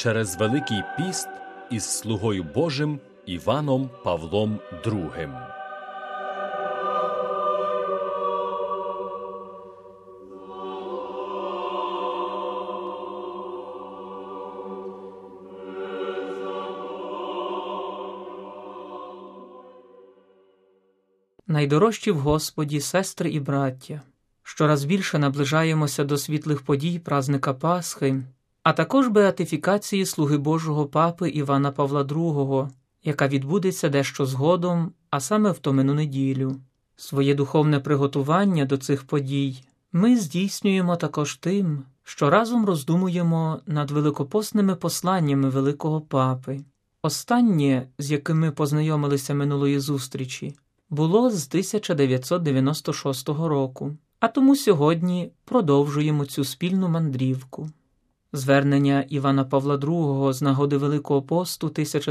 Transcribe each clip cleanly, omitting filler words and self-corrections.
через Великий піст із слугою Божим Іваном Павлом II. Найдорожчі в Господі, сестри і браття, щораз більше наближаємося до світлих подій празника Пасхи, а також беатифікації слуги Божого папи Івана Павла II, яка відбудеться дещо згодом, а саме в томину неділю. Своє духовне приготування до цих подій ми здійснюємо також тим, що разом роздумуємо над великопосними посланнями Великого Папи. Останнє, з яким ми познайомилися минулої зустрічі, було з 1996 року, а тому сьогодні продовжуємо цю спільну мандрівку. Звернення Івана Павла II з нагоди Великого посту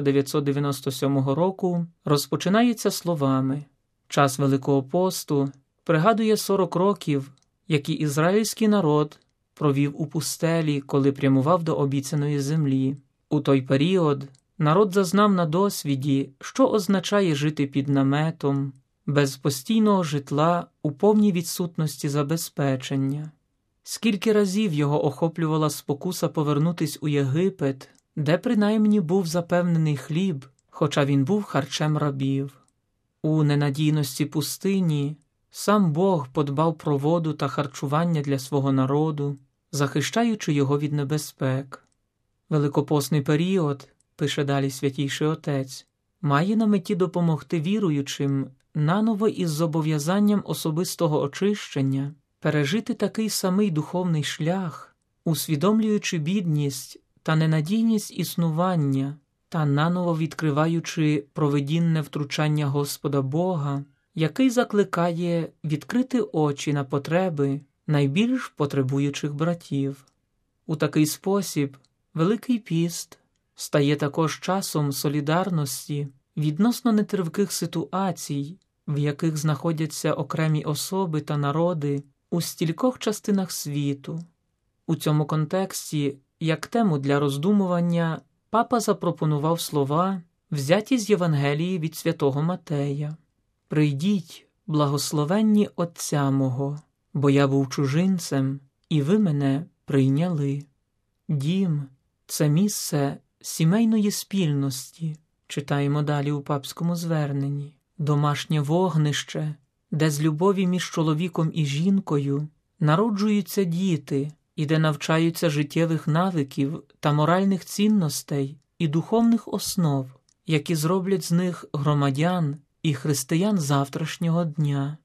1997 року розпочинається словами: «Час Великого посту пригадує 40 років, які ізраїльський народ провів у пустелі, коли прямував до обіцяної землі. У той період народ зазнав на досвіді, що означає жити під наметом, без постійного житла, у повній відсутності забезпечення. Скільки разів його охоплювала спокуса повернутись у Єгипет, де принаймні був запевнений хліб, хоча він був харчем рабів. У ненадійності пустині сам Бог подбав про воду та харчування для свого народу, захищаючи його від небезпек. Великопосний період, пише далі Святійший Отець, має на меті допомогти віруючим наново із зобов'язанням особистого очищення пережити такий самий духовний шлях, усвідомлюючи бідність та ненадійність існування та наново відкриваючи провидінне втручання Господа Бога, який закликає відкрити очі на потреби найбільш потребуючих братів. У такий спосіб Великий піст стає також часом солідарності відносно нетривких ситуацій, в яких знаходяться окремі особи та народи у стількох частинах світу. У цьому контексті, як тему для роздумування, папа запропонував слова, взяті з Євангелії від святого Матея: «Прийдіть, благословенні Отця мого, бо я був чужинцем, і ви мене прийняли». Дім – це місце сімейної спільності, читаємо далі у папському зверненні, домашнє вогнище, де з любові між чоловіком і жінкою народжуються діти і де навчаються життєвих навиків та моральних цінностей і духовних основ, які зроблять з них громадян і християн завтрашнього дня.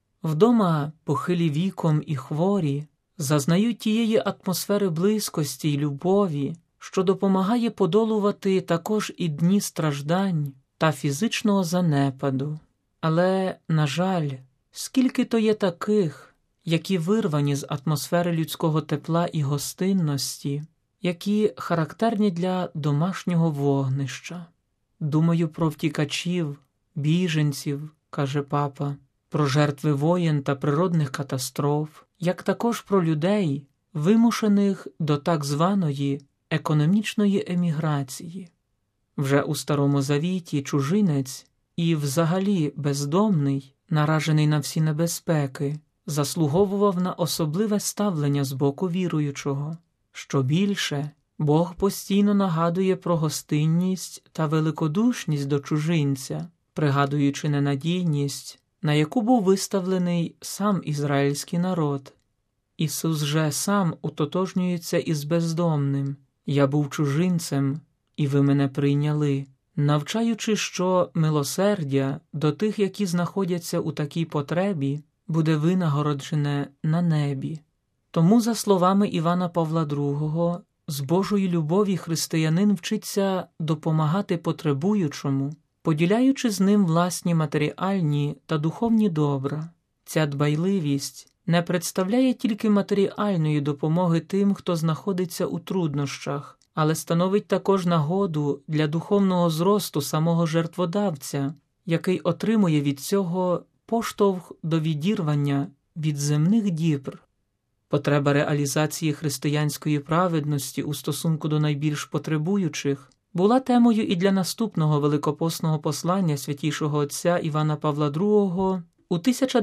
Вдома похилі віком і хворі зазнають тієї атмосфери близькості й любові, що допомагає подолувати також і дні страждань та фізичного занепаду. Але, на жаль, скільки то є таких, які вирвані з атмосфери людського тепла і гостинності, які характерні для домашнього вогнища. Думаю про втікачів, біженців, каже папа, про жертви воєн та природних катастроф, як також про людей, вимушених до так званої економічної еміграції. Вже у Старому Завіті чужинець і взагалі бездомний, наражений на всі небезпеки, заслуговував на особливе ставлення з боку віруючого. Що більше, Бог постійно нагадує про гостинність та великодушність до чужинця, пригадуючи ненадійність, на яку був виставлений сам ізраїльський народ. Ісус же сам утотожнюється із бездомним: «Я був чужинцем, і ви мене прийняли», навчаючи, що милосердя до тих, які знаходяться у такій потребі, буде винагороджене на небі. Тому, за словами Івана Павла II, з Божої любові християнин вчиться допомагати потребуючому, поділяючи з ним власні матеріальні та духовні добра. Ця дбайливість не представляє тільки матеріальної допомоги тим, хто знаходиться у труднощах, але становить також нагоду для духовного зросту самого жертводавця, який отримує від цього поштовх до відірвання від земних дібр. Потреба реалізації християнської праведності у стосунку до найбільш потребуючих була темою і для наступного великопосного послання святішого отця Івана Павла II у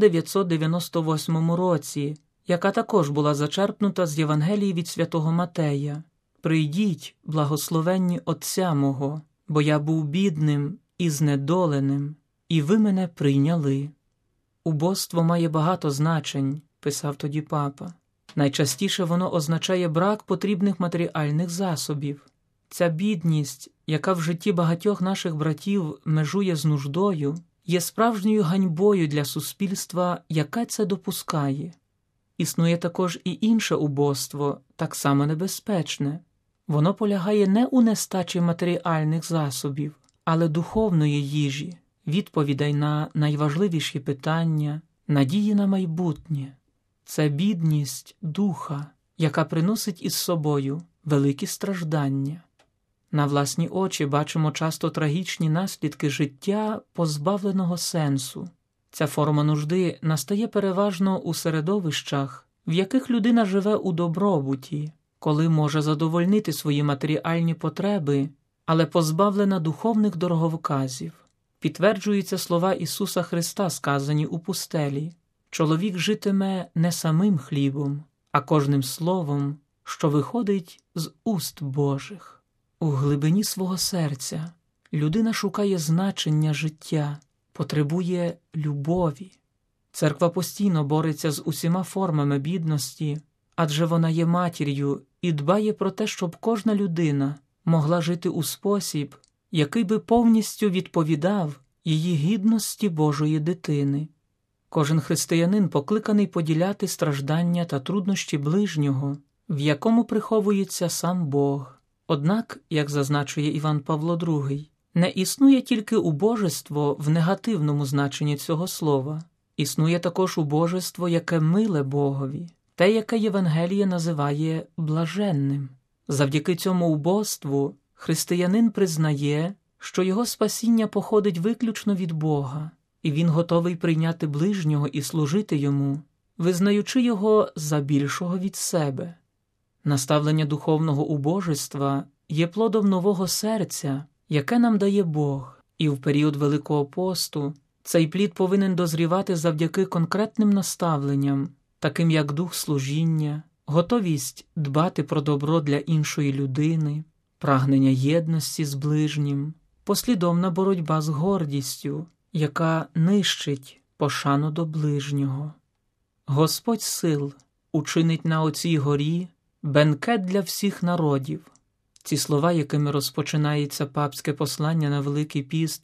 1998 році, яка також була зачерпнута з Євангелії від святого Матея. «Прийдіть, благословенні Отця мого, бо я був бідним і знедоленим, і ви мене прийняли». Убоство має багато значень, писав тоді папа. Найчастіше воно означає брак потрібних матеріальних засобів. Ця бідність, яка в житті багатьох наших братів межує з нуждою, є справжньою ганьбою для суспільства, яке це допускає. Існує також і інше убоство, так само небезпечне. Воно полягає не у нестачі матеріальних засобів, але духовної їжі, відповідей на найважливіші питання, надії на майбутнє. Це бідність духа, яка приносить із собою великі страждання. На власні очі бачимо часто трагічні наслідки життя, позбавленого сенсу. Ця форма нужди настає переважно у середовищах, в яких людина живе у добробуті, коли може задовольнити свої матеріальні потреби, але позбавлена духовних дороговказів. Підтверджуються слова Ісуса Христа, сказані у пустелі: «Чоловік житиме не самим хлібом, а кожним словом, що виходить з уст Божих». У глибині свого серця людина шукає значення життя, потребує любові. Церква постійно бореться з усіма формами бідності, адже вона є матір'ю і дбає про те, щоб кожна людина могла жити у спосіб, який би повністю відповідав її гідності Божої дитини. Кожен християнин покликаний поділяти страждання та труднощі ближнього, в якому приховується сам Бог. Однак, як зазначує Іван Павло II, не існує тільки убожество в негативному значенні цього слова. Існує також убожество, яке миле Богові, те, яке Євангеліє називає блаженним. Завдяки цьому убоству християнин признає, що його спасіння походить виключно від Бога, і він готовий прийняти ближнього і служити йому, визнаючи його за більшого від себе. Наставлення духовного убожества є плодом нового серця, яке нам дає Бог, і в період Великого посту цей плід повинен дозрівати завдяки конкретним наставленням, таким як дух служіння, готовість дбати про добро для іншої людини, прагнення єдності з ближнім, послідовна боротьба з гордістю, яка нищить пошану до ближнього. Господь сил учинить на оцій горі бенкет для всіх народів. Ці слова, якими розпочинається папське послання на Великий піст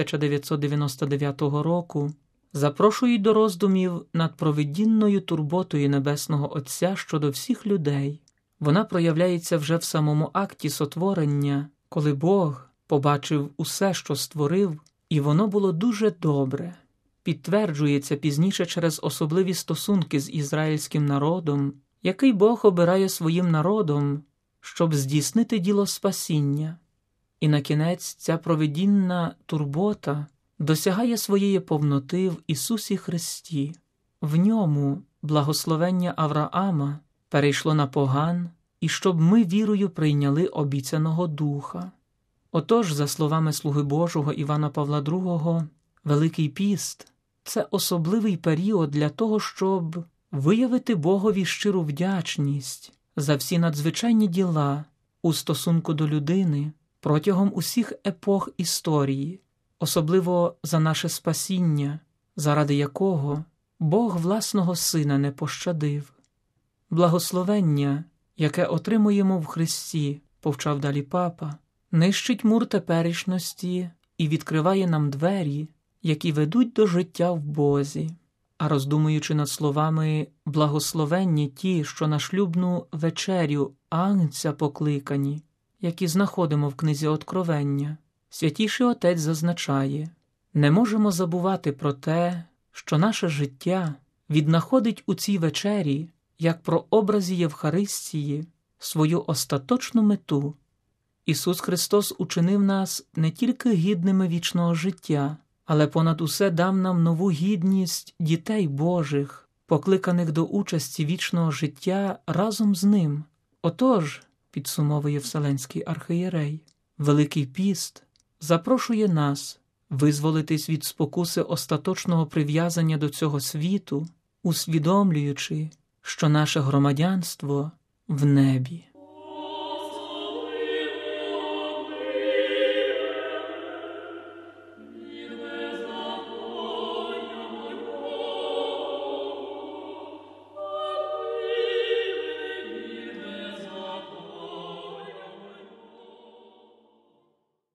1999 року, запрошують до роздумів над провидінною турботою Небесного Отця щодо всіх людей. Вона проявляється вже в самому акті сотворення, коли Бог побачив усе, що створив, і воно було дуже добре. Підтверджується пізніше через особливі стосунки з ізраїльським народом, який Бог обирає своїм народом, щоб здійснити діло спасіння. І накінець ця провидінна турбота досягає своєї повноти в Ісусі Христі. В ньому благословення Авраама перейшло на поган, і щоб ми вірою прийняли обіцяного Духа. Отож, за словами слуги Божого Івана Павла II, Великий піст – це особливий період для того, щоб виявити Богові щиру вдячність за всі надзвичайні діла у стосунку до людини протягом усіх епох історії, особливо за наше спасіння, заради якого Бог власного Сина не пощадив. Благословення, яке отримуємо в Христі, повчав далі папа, нищить мур теперішності і відкриває нам двері, які ведуть до життя в Бозі. А роздумуючи над словами «благословенні ті, що на шлюбну вечерю Агнця покликані», які знаходимо в книзі Откровення, Святіший Отець зазначає: «Не можемо забувати про те, що наше життя віднаходить у цій вечері, як про образі Євхаристії, свою остаточну мету. Ісус Христос учинив нас не тільки гідними вічного життя, але понад усе дав нам нову гідність дітей Божих, покликаних до участі вічного життя разом з ним. Отож, підсумовує Вселенський архієрей, Великий піст запрошує нас визволитись від спокуси остаточного прив'язання до цього світу, усвідомлюючи, що наше громадянство в небі.